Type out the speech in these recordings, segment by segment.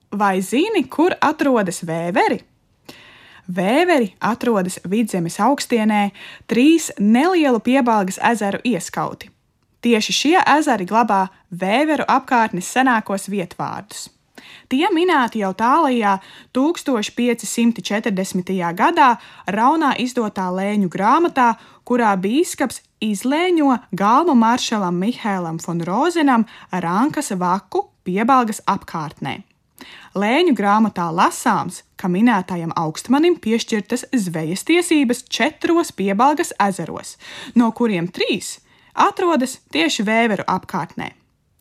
Vai zini, kur atrodas Vēveri? Vēveri atrodas Vidzemes augstienē 3 nelielu Piebalgas ezeru ieskauti. Tieši šie ezeri glabā Vēveru apkārtnes senākos vietvārdus. Tie minēti jau tālajā 1540. gadā Raunā izdotā Lēņu grāmatā, kurā bīskaps izlēņo galmu maršalam Mihēlam von Rozenam Rankas vaku Piebalgas apkārtnē. Lēņu grāmatā lasāms, ka minētajam augstmanim piešķirtas zvejas tiesības 4 Piebalgas ezeros, no kuriem 3 atrodas tieši Vēveru apkārtnē.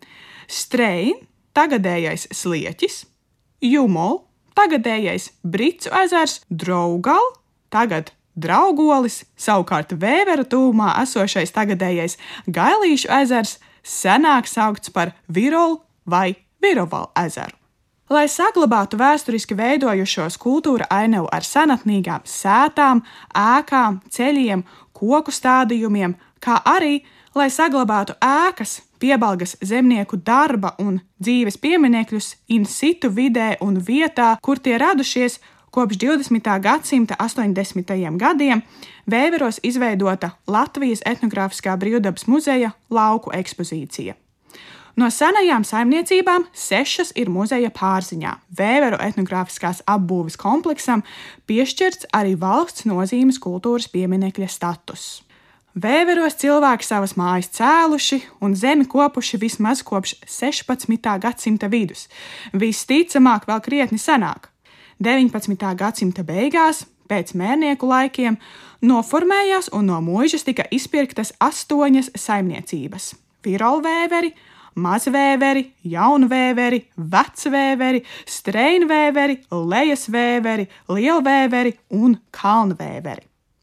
Strein, tagadējais Slieķis, Jumol, tagadējais Bricu ezers, Draugal, tagad Draugolis, savukārt Vēveru tuvumā esošais tagadējais Gailīšu ezers senāk saukts par Virol vai Viroval ezeru. Lai saglabātu vēsturiski veidojušos kultūra ainavu ar senatnīgām sētām, ēkām, ceļiem, koku stādījumiem, kā arī, lai saglabātu ēkas, Piebalgas zemnieku darba un dzīves pieminekļus in situ vidē un vietā, kur tie radušies kopš 20. gadsimta 80. gadiem, Vēveros izveidota Latvijas etnogrāfiskā brīvdabas muzeja lauku ekspozīcija. No senajām saimniecībām 6 ir muzeja pārziņā. Vēveru etnogrāfiskās apbūves kompleksam piešķirts arī valsts nozīmes kultūras pieminekļa status. Vēveros cilvēki savas mājas cēluši un zemi kopuši vismaz kopš 16. gadsimta vidus, visticamāk vēl krietni senāk. 19. gadsimta beigās, pēc mērnieku laikiem, noformējās un no muižas tika izpirktas 8 saimniecības – Virolvēveri, Mazvēveri, Jaunvēveri, Vecvēveri, Streinvēveri, Lejasvēveri, Lielvēveri un Kalnvēveri.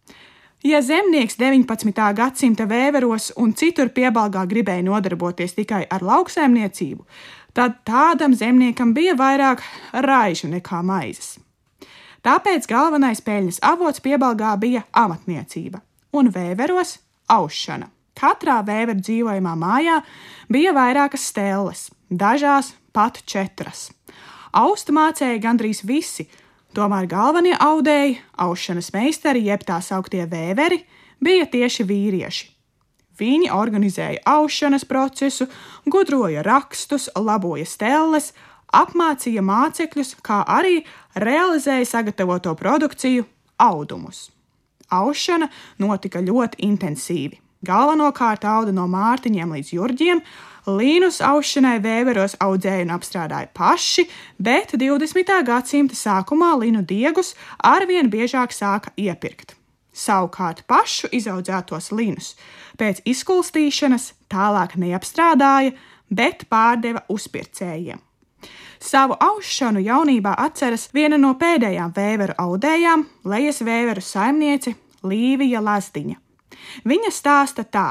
Ja zemnieks 19. gadsimta Vēveros un citur Piebalgā gribēja nodarboties tikai ar lauksaimniecību, tad tādam zemniekam bija vairāk raižu nekā maizes. Tāpēc galvenais peļņas avots Piebalgā bija amatniecība un Vēveros aušana. Katrā Vēveru dzīvojamā mājā bija vairākas stelles, dažās pat 4. Aust mācēja gandrīz visi, tomēr galvenie audēji, aušanas meistari jeb tā sauktie Vēveri, bija tieši vīrieši. Viņi organizēja aušanas procesu, gudroja rakstus, laboja stelles, apmācīja mācekļus, kā arī realizēja sagatavoto produkciju audumus. Aušana notika ļoti intensīvi. Galvenokārt auda no mārtiņiem līdz jurģiem, līnus aušanai Vēveros audzēja un apstrādāja paši, bet 20. gadsimta sākumā linu diegus arvien biežāk sāka iepirkt. Savukārt pašu izaudzētos linus pēc izkulstīšanas tālāk neapstrādāja, bet pārdeva uzpircējiem. Savu aušanu jaunībā atceras viena no pēdējām Vēveru audējām, Lejasvēveru saimniece Līvija Lazdiņa. Viņa stāsta tā.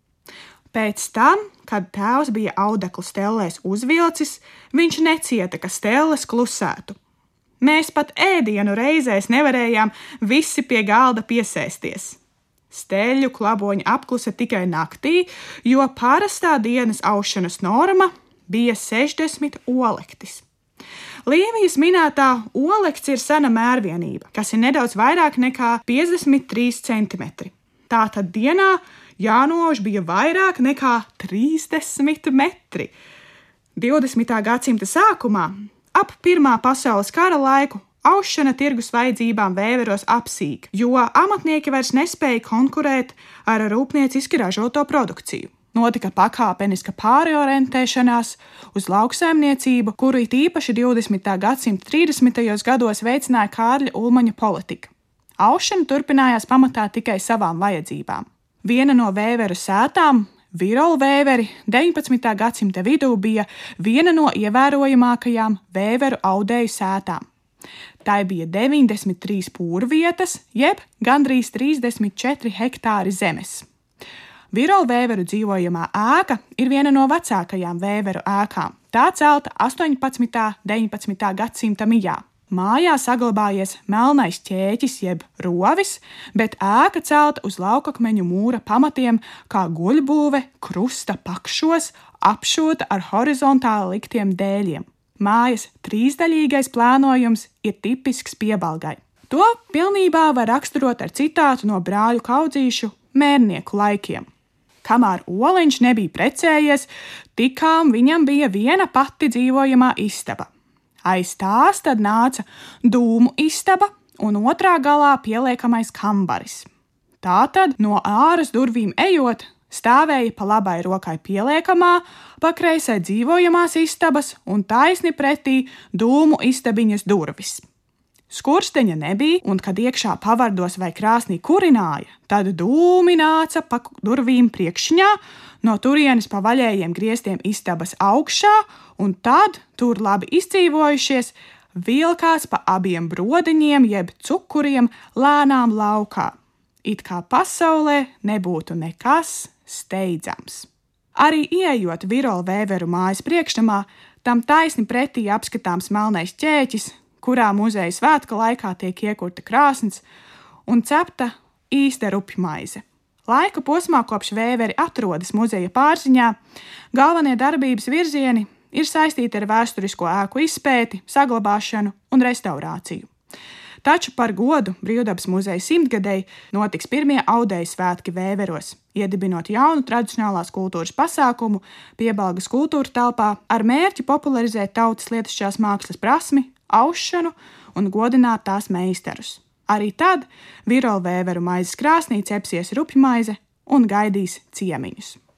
Pēc tam, kad tēvs bija audeklu stellēs uzvilcis, viņš necieta, ka stelles klusētu. Mēs pat ēdienu reizēs nevarējām visi pie galda piesēsties. Steļu klaboņi apklusa tikai naktī, jo parastā dienas aušanas norma bija 60 olektis. Līvijas minētā olekts ir sena mērvienība, kas ir nedaudz vairāk nekā 53 centimetri. Tātad dienā jānoauž bija vairāk nekā 30 metri. 20. gadsimta sākumā, ap Pirmā pasaules kara laiku, aušana tirgus vajadzībām Vēveros apsīk, jo amatnieki vairs nespēja konkurēt ar rūpnieciski ražoto produkciju. Notika pakāpeniska pārorientēšanās uz lauksaimniecību, kuru it īpaši 20. gadsimta 30. gados veicināja Kārļa Ulmaņa politika. Aušana turpinājās pamatā tikai savām vajadzībām. Viena no Vēveru sētām, Virolvēveri, 19. gadsimta vidū bija viena no ievērojamākajām Vēveru audēju sētām. Tai bija 93 pūrvietas, jeb gandrīz 34 hektāri zemes. Virolvēveru dzīvojamā ēka ir viena no vecākajām Vēveru ēkām. Tā celta 18. 19. gadsimta mijā. Mājā saglabājies melnais ķēķis jeb rovis, bet ēka celta uz laukakmeņu mūra pamatiem kā guļbūve krusta pakšos, apšota ar horizontāli liktiem dēļiem. mājas trīsdaļīgais plānojums ir tipisks Piebalgai. To pilnībā var raksturot ar citātu no brāļu Kaudzīšu Mērnieku laikiem. Kamēr Oliņš nebija precējies, tikām viņam bija viena pati dzīvojamā istaba. Aiz tās tad nāca dūmu istaba un otrā galā pieliekamais kambaris. Tātad no āras durvīm ejot, stāvēja pa labai rokai pieliekamā, pa kreisai dzīvojamās istabas un taisni pretī dūmu istabiņas durvis. Skursteņa nebija, un kad iekšā pavardos vai krāsnī kurināja, tad dūmi nāca pa durvīm priekšņā, no turienes pa vaļējiem griestiem istabas augšā, un tad, tur labi izdzīvojušies, vilkās pa abiem brodiņiem jeb cukuriem lēnām laukā. It kā pasaulē nebūtu nekas steidzams. Arī ieejot Virola Vēveru mājas priekšnamā, tam taisni pretī apskatāms melnais ķēķis, kurā muzeja svētku laikā tiek iekurta krāsns un cepta īsta rupjmaize. Laika posmā, kopš Vēveri atrodas muzeja pārziņā, galvenie darbības virzieni ir saistīti ar vēsturisko ēku izpēti, saglabāšanu un restaurāciju. Taču par godu Brīvdabas muzeja 100-gadei notiks pirmie audēju svētki Vēveros, iedibinot jaunu tradicionālās kultūras pasākumu Piebalgas kultūra telpā ar mērķi popularizēt tautas lietišķās mākslas prasmi, aušanu un godināt tās meistarus. Arī tad Virola Vēveru maizes krāsnī cepsies rupjmaize un gaidīs ciemiņus.